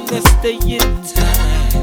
the staying time.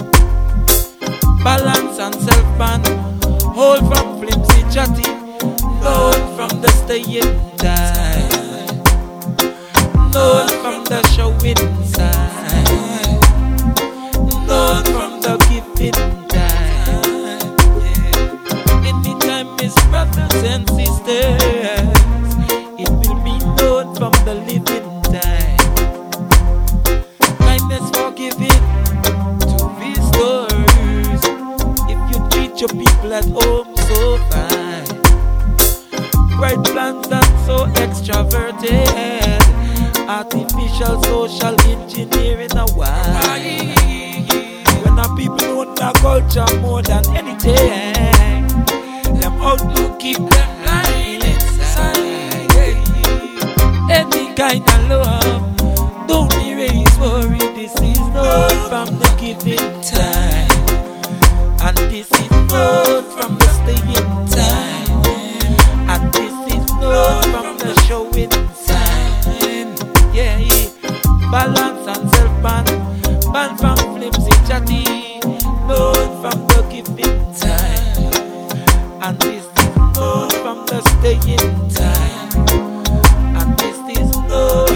Balance and self-ban, hold from flimsy chatty, known from the staying time, known from the showing side, known from the giving time. Anytime, Miss brothers and sisters, it will be known from the living time. Kindness forgiving to restores. If you treat your people at home so fine, bright plans and so extroverted, artificial social engineering a why. When our people know their culture more than anything, them out to keep them lying inside. Any kind of love, don't erase worry. This is not from the giving time, and this is not from the staying time, and this is not from the showing sign. Yeah, balance and self-ban, ban from flimsy chatty, not from the giving time, and this is not from the staying time, and this is not.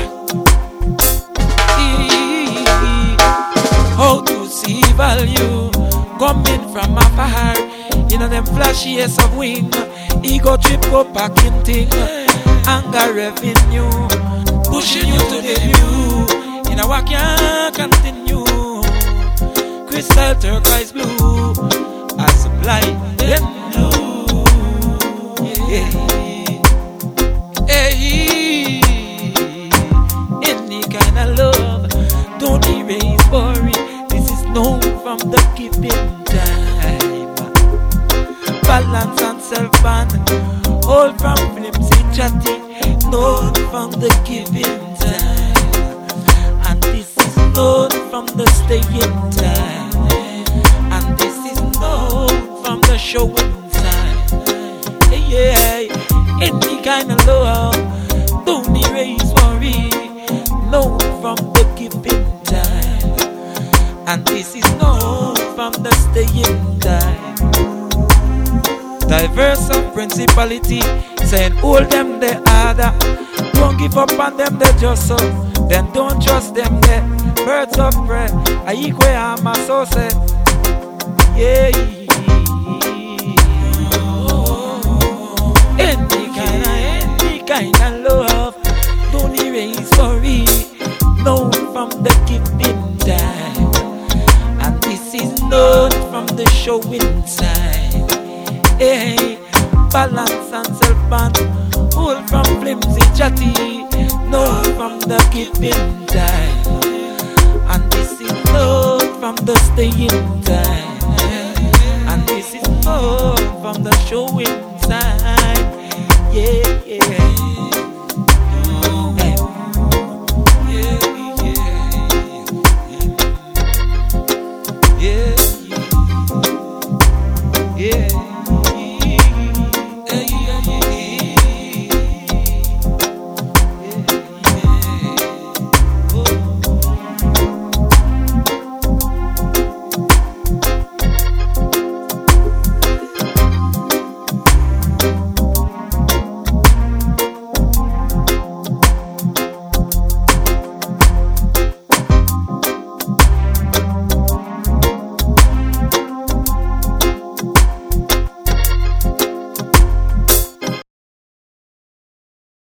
How to see value coming from afar, you know them flashiest of wing, ego trip go packing thing, anger revenue, pushing you to the view, you know I can't continue. Crystal turquoise blue, I supply them blue. Hey, any kind of love, don't erase worry. This is known from the giving time. Balance and self-ban, all from flimsy chatty, known from the giving time, and this is known from the staying time, and this is known from the showing time. Yeah, any kind of love, don't erase worry, known from the giving time, and this is known from the staying time. Diverse of principality, saying hold them the other, don't give up on them they just so, then don't trust them they birds of prey, I equal armor so say, yeah. Any kind of love, don't erase worry, known from the giving time, and this is known from the showing side. Hey, balance and self-ban, hold from flimsy chatty, known from the giving time, and this is known from the staying time, and this is known from the showing side. Yeah.